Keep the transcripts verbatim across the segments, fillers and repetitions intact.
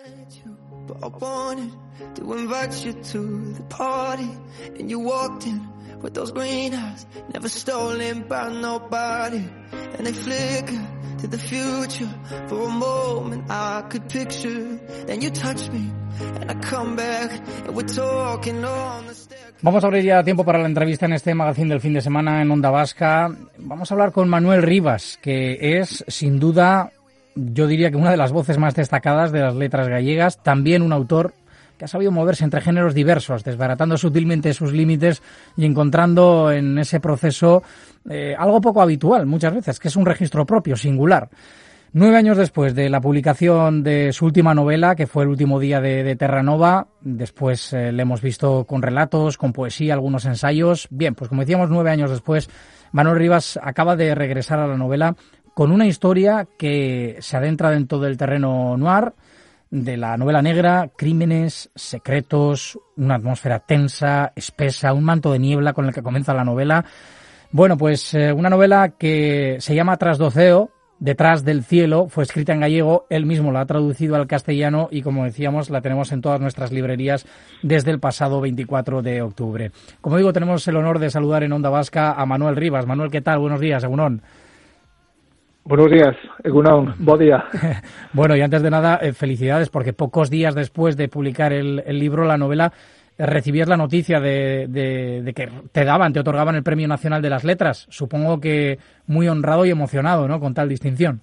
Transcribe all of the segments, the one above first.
I wanted to invite you to the party, and you walked in with those green eyes, never stolen by nobody, and they flicker to the future. For a moment I could picture, then you touch me, and I come back, and we're talking on the stairs. Vamos a abrir ya tiempo para la entrevista en este magazine del fin de semana en Onda Vasca. Vamos a hablar con Manuel Rivas, que es, sin duda, yo diría que una de las voces más destacadas de las letras gallegas, también un autor que ha sabido moverse entre géneros diversos, desbaratando sutilmente sus límites y encontrando en ese proceso eh, algo poco habitual muchas veces, que es un registro propio, singular. Nueve años después de la publicación de su última novela, que fue El último día de, de Terranova, después eh, le hemos visto con relatos, con poesía, algunos ensayos. Bien, pues como decíamos, nueve años después, Manuel Rivas acaba de regresar a la novela con una historia que se adentra dentro del terreno noir, de la novela negra, crímenes, secretos, una atmósfera tensa, espesa, un manto de niebla con el que comienza la novela. Bueno, pues eh, una novela que se llama Trasdoceo, Detrás del cielo, fue escrita en gallego, él mismo la ha traducido al castellano y, como decíamos, la tenemos en todas nuestras librerías desde el pasado veinticuatro de octubre. Como digo, tenemos el honor de saludar en Onda Vasca a Manuel Rivas. Manuel, ¿qué tal? Buenos días, Egunon. Buenos días, Egunon, buen día. Bueno, y antes de nada, eh, felicidades, porque pocos días después de publicar el, el libro, la novela, eh, recibías la noticia de, de, de que te daban, te otorgaban el Premio Nacional de las Letras. Supongo que muy honrado y emocionado, ¿no?, con tal distinción.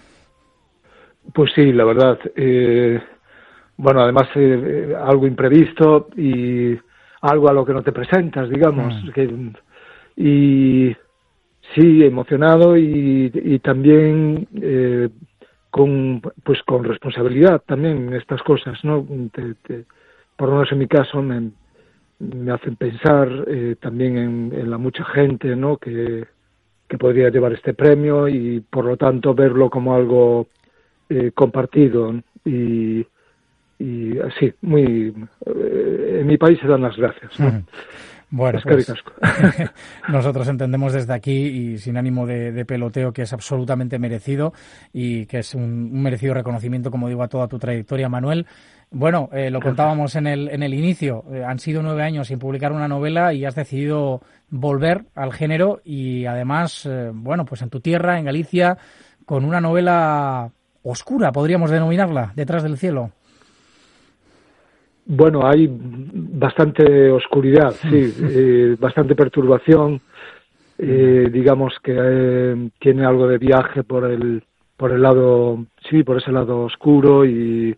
Pues sí, la verdad. Eh, bueno, además eh, algo imprevisto y algo a lo que no te presentas, digamos. Mm. Que, y... Sí, emocionado y, y también eh, con pues con responsabilidad también en estas cosas, ¿no? Te, te, por lo menos en mi caso me, me hacen pensar eh, también en, en la mucha gente, ¿no?, que, que podría llevar este premio y por lo tanto verlo como algo eh, compartido y, y así, muy eh, en mi país se dan las gracias, ¿no? Mm. Bueno, pues, nosotros entendemos desde aquí y sin ánimo de, de peloteo que es absolutamente merecido y que es un, un merecido reconocimiento, como digo, a toda tu trayectoria, Manuel. Bueno, eh, lo contábamos en el, en el inicio, eh, han sido nueve años sin publicar una novela y has decidido volver al género y además, eh, bueno, pues en tu tierra, en Galicia, con una novela oscura, podríamos denominarla, Detrás del cielo. Bueno, hay bastante oscuridad, sí, eh, bastante perturbación, eh, digamos que eh, tiene algo de viaje por el por el lado, sí, por ese lado oscuro y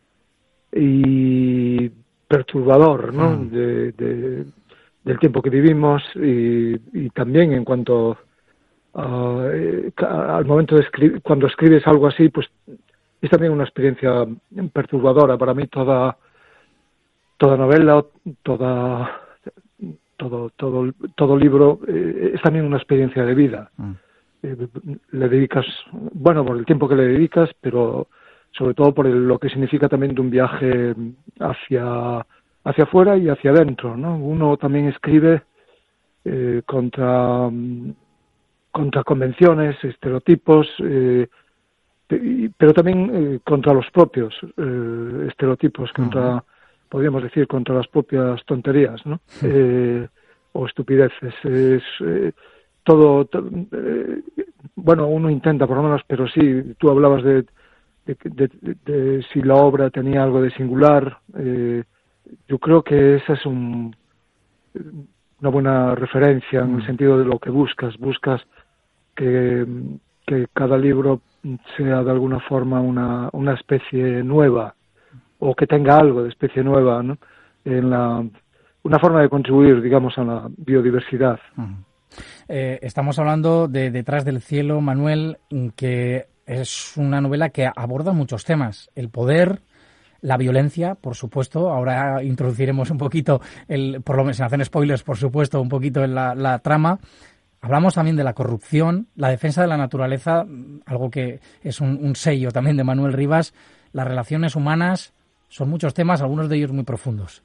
y perturbador, ¿no? Mm. De, de, del tiempo que vivimos y, y también en cuanto a, eh, al momento de escribir, cuando escribes algo así, pues es también una experiencia perturbadora para mí. Toda Toda novela, toda, todo, todo, todo libro eh, es también una experiencia de vida. Mm. Eh, le dedicas, bueno, por el tiempo que le dedicas, pero sobre todo por el, lo que significa también de un viaje hacia hacia afuera y hacia adentro, ¿no? Uno también escribe eh, contra contra convenciones, estereotipos, eh, pero también eh, contra los propios eh, estereotipos, contra uh-huh. podríamos decir, contra las propias tonterías, ¿no? Sí. Eh, o estupideces. Es eh, todo, to, eh, bueno, uno intenta por lo menos, pero sí, tú hablabas de, de, de, de, de si la obra tenía algo de singular. Eh, yo creo que esa es un, una buena referencia en mm. el sentido de lo que buscas. Buscas que, que cada libro sea de alguna forma una, una especie nueva, o que tenga algo de especie nueva, ¿no? En la, una forma de contribuir, digamos, a la biodiversidad. Uh-huh. Eh, estamos hablando de Detrás del cielo, Manuel, que es una novela que aborda muchos temas. El poder, la violencia, por supuesto. Ahora introduciremos un poquito, el, por lo menos, sin hacer spoilers, por supuesto, un poquito en la, la trama. Hablamos también de la corrupción, la defensa de la naturaleza, algo que es un, un sello también de Manuel Rivas, las relaciones humanas. Son muchos temas, algunos de ellos muy profundos.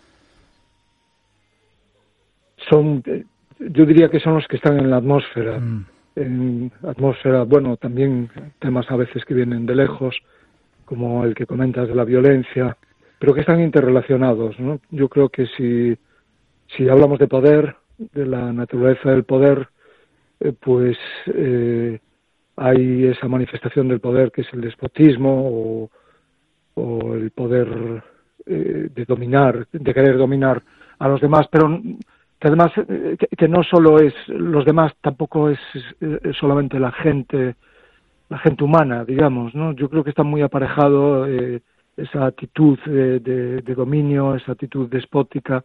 Son, yo diría que son los que están en la atmósfera. Mm. En atmósfera, bueno, también temas a veces que vienen de lejos, como el que comentas de la violencia, pero que están interrelacionados, ¿no? Yo creo que si, si hablamos de poder, de la naturaleza del poder, eh, pues eh, hay esa manifestación del poder que es el despotismo o, o el poder eh, de dominar, de querer dominar a los demás, pero que además eh, que, que no solo es los demás, tampoco es, es solamente la gente, la gente humana, digamos, ¿no? Yo creo que está muy aparejado eh, esa actitud de, de, de dominio, esa actitud despótica,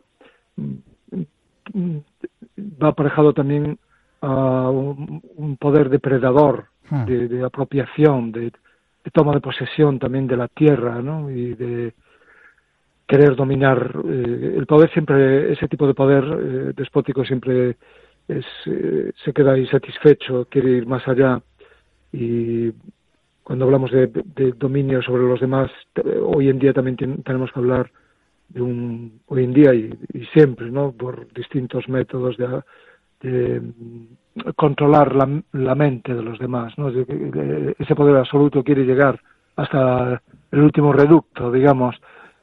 va aparejado también a un, un poder depredador, hmm. de, de apropiación, de, de toma de posesión también de la tierra, ¿no? Y de querer dominar. Eh, el poder siempre, ese tipo de poder eh, despótico siempre es, eh, se queda insatisfecho, quiere ir más allá. Y cuando hablamos de, de dominio sobre los demás, hoy en día también ten, tenemos que hablar de un, hoy en día y, y siempre, ¿no? Por distintos métodos de, de controlar la, la mente de los demás, ¿no? De, de, ese poder absoluto quiere llegar hasta el último reducto, digamos.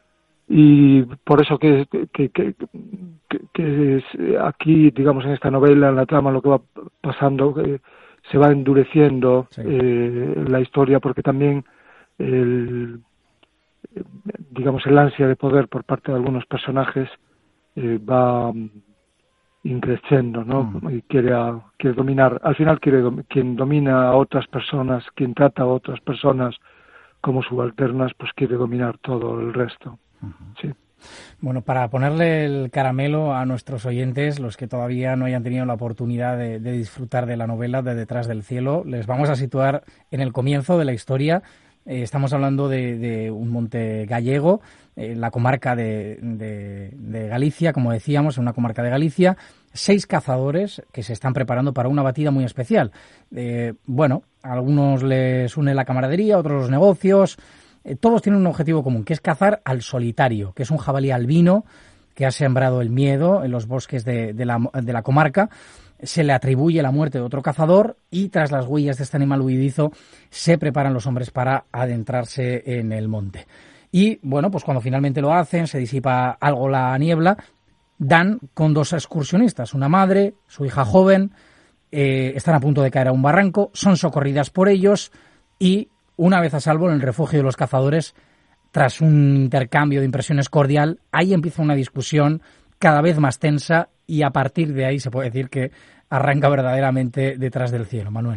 Y por eso que, que, que, que, que es aquí, digamos, en esta novela, en la trama, lo que va pasando, que se va endureciendo, sí. eh, la historia, porque también el, digamos, el ansia de poder por parte de algunos personajes eh, va increciendo, ¿no? Mm. Y quiere, a, quiere dominar. Al final quiere quien domina a otras personas, quien trata a otras personas como subalternas, pues quiere dominar todo el resto. Sí. Bueno, para ponerle el caramelo a nuestros oyentes, los que todavía no hayan tenido la oportunidad de, de disfrutar de la novela de Detrás del cielo, les vamos a situar en el comienzo de la historia. Eh, estamos hablando de, de un monte gallego, eh, la comarca de, de, de Galicia, como decíamos, en una comarca de Galicia, seis cazadores que se están preparando para una batida muy especial. Eh, bueno, a algunos les une la camaradería, otros los negocios. Eh, todos tienen un objetivo común, que es cazar al solitario, que es un jabalí albino que ha sembrado el miedo en los bosques de, de, la, de la comarca. Se le atribuye la muerte de otro cazador y tras las huellas de este animal huidizo se preparan los hombres para adentrarse en el monte. Y bueno, pues cuando finalmente lo hacen, se disipa algo la niebla, dan con dos excursionistas, una madre, su hija joven, eh, están a punto de caer a un barranco, son socorridas por ellos y una vez a salvo en el refugio de los cazadores, tras un intercambio de impresiones cordial, ahí empieza una discusión cada vez más tensa y a partir de ahí se puede decir que arranca verdaderamente Detrás del cielo. Manuel.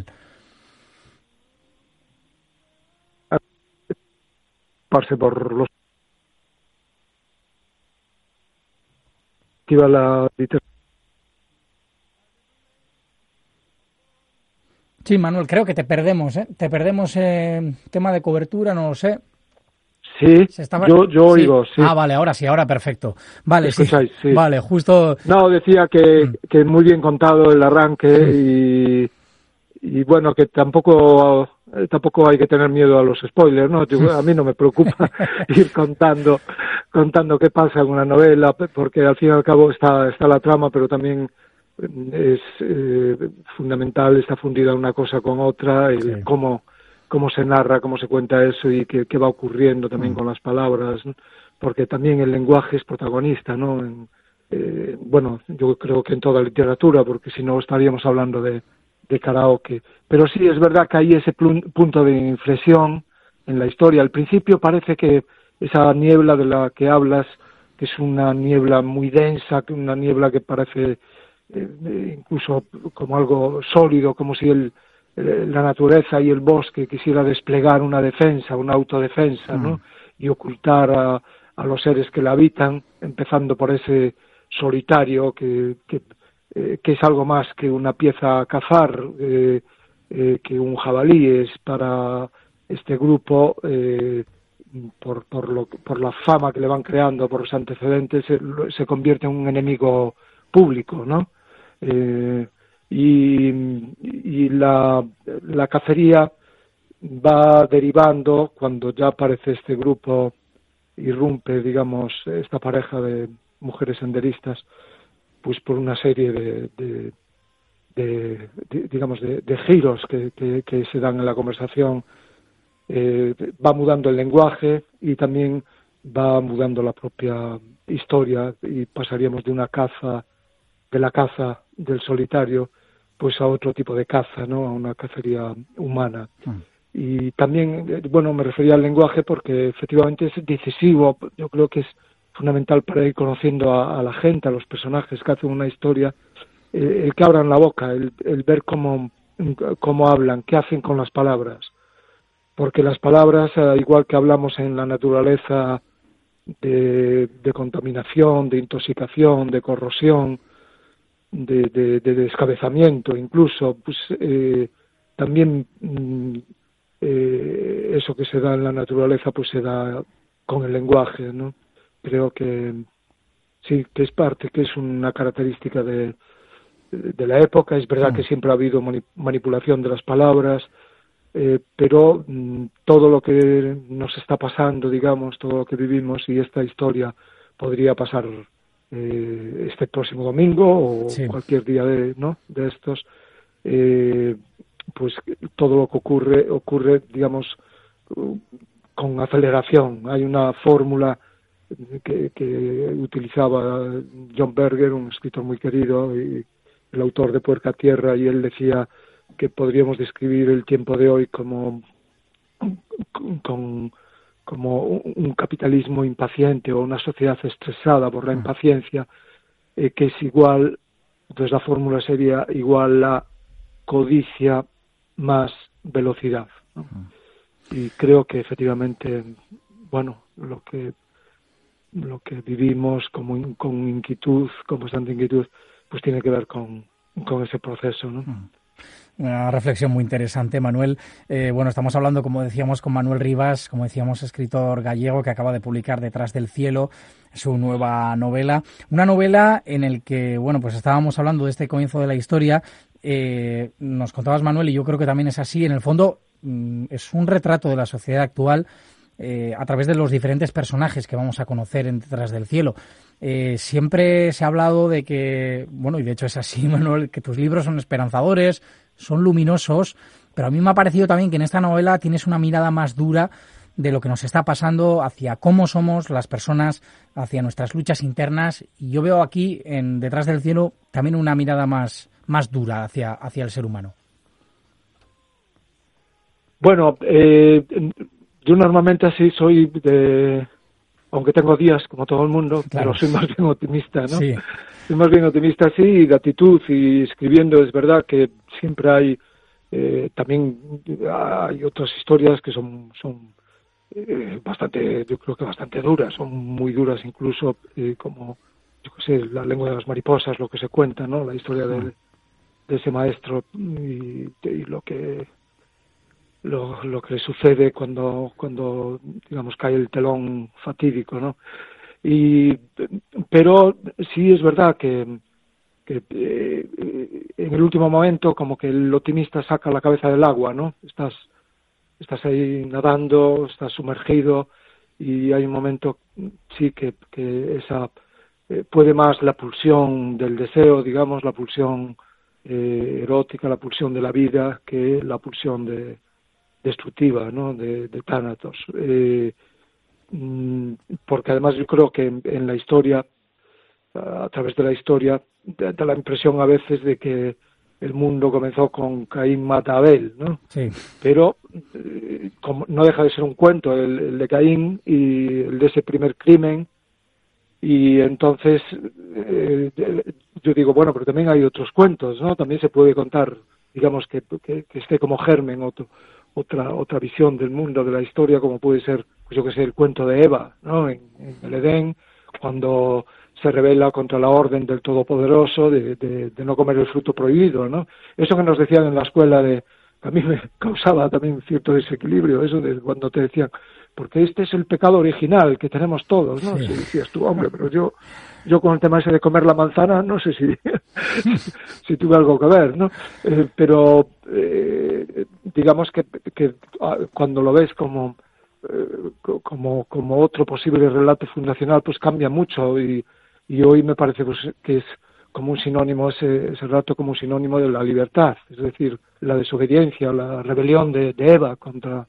Pase por los activa la Sí, Manuel, creo que te perdemos, ¿eh? Te perdemos eh, tema de cobertura, no lo sé. Sí, estaba... yo, yo sí. oigo, sí. Ah, vale, ahora sí, ahora perfecto. Vale, sí. sí. Vale, justo... No, decía que, mm. que muy bien contado el arranque y, y bueno, que tampoco tampoco hay que tener miedo a los spoilers, ¿no? Yo, a mí no me preocupa ir contando contando qué pasa en una novela, porque al fin y al cabo está, está la trama, pero también es eh, fundamental, está fundida una cosa con otra, el sí. cómo, cómo se narra, cómo se cuenta eso y qué, qué va ocurriendo también mm. con las palabras, ¿no? Porque también el lenguaje es protagonista, ¿no? En, eh, bueno, yo creo que en toda literatura, porque si no estaríamos hablando de, de karaoke. Pero sí, es verdad que hay ese plun, punto de inflexión en la historia. Al principio parece que esa niebla de la que hablas, que es una niebla muy densa, una niebla que parece eh, incluso como algo sólido, como si el, el, la naturaleza y el bosque quisiera desplegar una defensa, una autodefensa, mm. ¿no? Y ocultar a, a los seres que la habitan, empezando por ese solitario que, que, eh, que es algo más que una pieza a cazar, eh, eh, que un jabalí es para este grupo, eh, por, por, lo, por la fama que le van creando, por los antecedentes, se, se convierte en un enemigo público, ¿no? Eh, y y la, la cacería va derivando cuando ya aparece este grupo, irrumpe, digamos, esta pareja de mujeres senderistas, pues por una serie de, de, de, de digamos, de, de giros que, que, que se dan en la conversación, eh, va mudando el lenguaje y también va mudando la propia historia, y pasaríamos de una caza, de la caza del solitario, pues a otro tipo de caza, ¿no? A una cacería humana. Mm. Y también, bueno, me refería al lenguaje porque efectivamente es decisivo, yo creo que es fundamental para ir conociendo a, a la gente, a los personajes que hacen una historia, eh, el que abran la boca, el, el ver cómo, cómo hablan, qué hacen con las palabras. Porque las palabras, igual que hablamos en la naturaleza de, de contaminación, de intoxicación, de corrosión, de, de, de descabezamiento incluso, pues eh, también eh, eso que se da en la naturaleza pues se da con el lenguaje, ¿no? Creo que sí, que es parte, que es una característica de, de la época. Es verdad que siempre ha habido manipulación de las palabras, eh, pero mm, todo lo que nos está pasando, digamos, todo lo que vivimos, y esta historia podría pasar eh, este próximo domingo o sí. cualquier día de, ¿no? de estos, eh, pues todo lo que ocurre, ocurre, digamos, con aceleración. Hay una fórmula que, que utilizaba John Berger, un escritor muy querido y el autor de Puerca Tierra, y él decía que podríamos describir el tiempo de hoy como con, como un capitalismo impaciente o una sociedad estresada por la impaciencia, eh, que es igual, entonces la fórmula sería igual a codicia más velocidad, ¿no? Y creo que efectivamente, bueno, lo que lo que vivimos como con inquietud, con bastante inquietud, pues tiene que ver con, con ese proceso, ¿no? Una reflexión muy interesante, Manuel. Eh, bueno, estamos hablando, como decíamos, con Manuel Rivas, como decíamos, escritor gallego que acaba de publicar Detrás del cielo, su nueva novela. Una novela en el que, bueno, pues estábamos hablando de este comienzo de la historia. Eh, nos contabas, Manuel, y yo creo que también es así. En el fondo, mm, es un retrato de la sociedad actual eh, a través de los diferentes personajes que vamos a conocer en Detrás del cielo. Eh, siempre se ha hablado de que, bueno, y de hecho es así, Manuel, que tus libros son esperanzadores, son luminosos, pero a mí me ha parecido también que en esta novela tienes una mirada más dura de lo que nos está pasando hacia cómo somos las personas, hacia nuestras luchas internas, y yo veo aquí, en Detrás del cielo, también una mirada más, más dura hacia, hacia el ser humano. Bueno, eh, yo normalmente así soy de... aunque tengo días como todo el mundo, claro, pero soy más bien optimista, ¿no? Sí. Soy más bien optimista, sí, de actitud, y escribiendo es verdad que siempre hay, eh, también hay otras historias que son son eh, bastante, yo creo que bastante duras, son muy duras incluso, eh, como, yo qué sé, La lengua de las mariposas, lo que se cuenta, ¿no? La historia de, de ese maestro y, y lo que... Lo, lo que le sucede cuando, cuando digamos, cae el telón fatídico, ¿no? Y, pero sí es verdad que, que eh, en el último momento como que el optimista saca la cabeza del agua, ¿no? Estás, estás ahí nadando, estás sumergido, y hay un momento, sí, que, que esa eh, puede más la pulsión del deseo, digamos, la pulsión eh, erótica, la pulsión de la vida, que la pulsión de destructiva, ¿no? de, de Thanatos, eh, porque además yo creo que en, en la historia, a través de la historia, da, da la impresión a veces de que el mundo comenzó con Caín mata a Abel, ¿no? Sí. Pero eh, como no deja de ser un cuento el, el de Caín y el de ese primer crimen, y entonces eh, yo digo, bueno, pero también hay otros cuentos, ¿no? También se puede contar, digamos, que, que, que esté como germen otro otra otra visión del mundo, de la historia, como puede ser, pues yo que sé, el cuento de Eva, ¿no? En, en el Edén, cuando se rebela contra la orden del Todopoderoso de, de, de no comer el fruto prohibido, ¿no? Eso que nos decían en la escuela, de a mí me causaba también cierto desequilibrio, eso de cuando te decían, porque este es el pecado original que tenemos todos, ¿no? Sí. Si decías tú, hombre, pero yo yo con el tema ese de comer la manzana, no sé si si tuve algo que ver, ¿no? Eh, pero eh, digamos que, que cuando lo ves como eh, como como otro posible relato fundacional, pues cambia mucho, y, y hoy me parece pues que es como un sinónimo, ese, ese relato como un sinónimo de la libertad, es decir, la desobediencia, la rebelión de, de Eva contra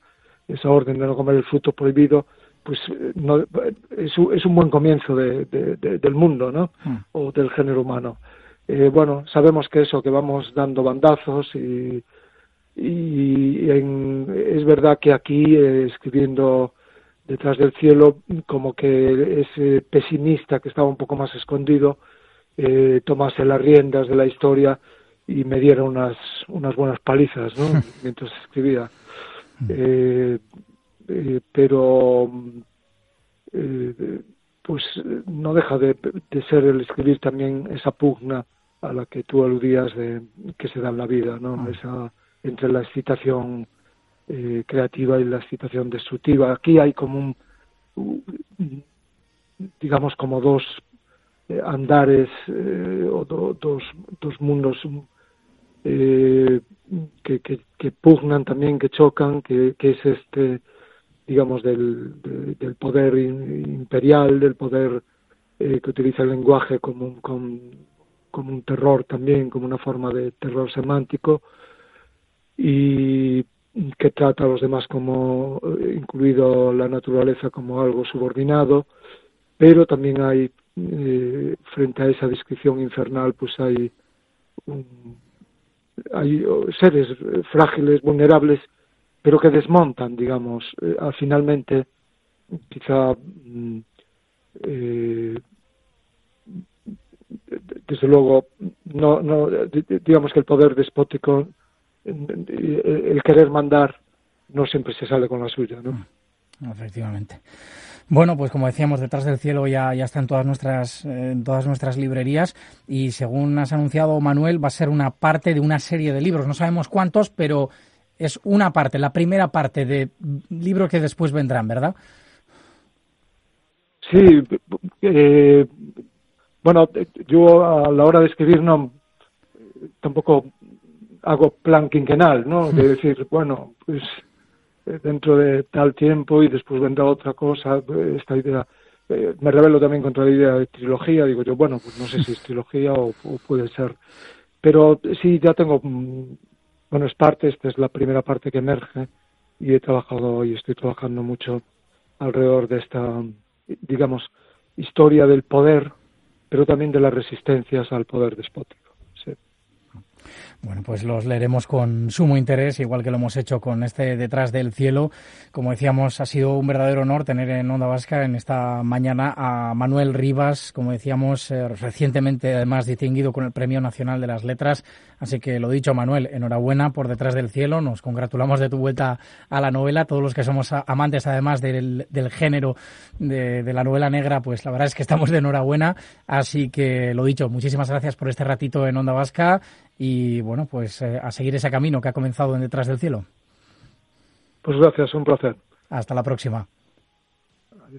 esa orden de no comer el fruto prohibido, pues no, es, un, es un buen comienzo de, de, de, del mundo, ¿no? Mm. O del género humano. Eh, bueno, sabemos que eso, que vamos dando bandazos y, y en, es verdad que aquí, eh, escribiendo Detrás del cielo, como que ese pesimista que estaba un poco más escondido, eh, tomase las riendas de la historia y me diera unas, unas buenas palizas, ¿no? Mientras escribía. Eh, eh, pero eh, pues no deja de, de ser el escribir también esa pugna a la que tú aludías de que se da en la vida, ¿no? Esa entre la excitación eh, creativa y la excitación destructiva. Aquí hay como un, un digamos como dos eh, andares eh, o do, dos dos mundos eh, que, que, que pugnan también, que chocan, que, que es este, digamos, del, de, del poder imperial, del poder eh, que utiliza el lenguaje como, como, como un terror también, como una forma de terror semántico, y que trata a los demás como, incluido la naturaleza, como algo subordinado, pero también hay, eh, frente a esa descripción infernal, pues hay un, hay seres frágiles, vulnerables, pero que desmontan, digamos, eh, finalmente, quizá, eh, desde luego, no, no, digamos que el poder despótico, el querer mandar, no siempre se sale con la suya, ¿no? Efectivamente. Bueno, pues como decíamos, Detrás del cielo ya, ya está en todas nuestras en todas nuestras librerías y según has anunciado, Manuel, va a ser una parte de una serie de libros. No sabemos cuántos, pero es una parte, la primera parte de libros que después vendrán, ¿verdad? Sí, eh, bueno, yo a la hora de escribir no tampoco hago plan quinquenal, ¿no? De decir, bueno, pues dentro de tal tiempo y después vendrá otra cosa, esta idea. Eh, me rebelo también contra la idea de trilogía, digo yo, bueno, pues no sé si es trilogía o, o puede ser. Pero sí, ya tengo, bueno, es parte, esta es la primera parte que emerge y he trabajado y estoy trabajando mucho alrededor de esta, digamos, historia del poder, pero también de las resistencias al poder despótico. Sí. Bueno, pues los leeremos con sumo interés, igual que lo hemos hecho con este Detrás del cielo. Como decíamos, ha sido un verdadero honor tener en Onda Vasca en esta mañana a Manuel Rivas, como decíamos, eh, recientemente además distinguido con el Premio Nacional de las Letras. Así que lo dicho, Manuel, enhorabuena por Detrás del cielo. Nos congratulamos de tu vuelta a la novela. Todos los que somos amantes además del, del género de, de la novela negra, pues la verdad es que estamos de enhorabuena. Así que lo dicho, muchísimas gracias por este ratito en Onda Vasca. Y bueno, pues eh, a seguir ese camino que ha comenzado en Detrás del cielo. Pues gracias, un placer. Hasta la próxima.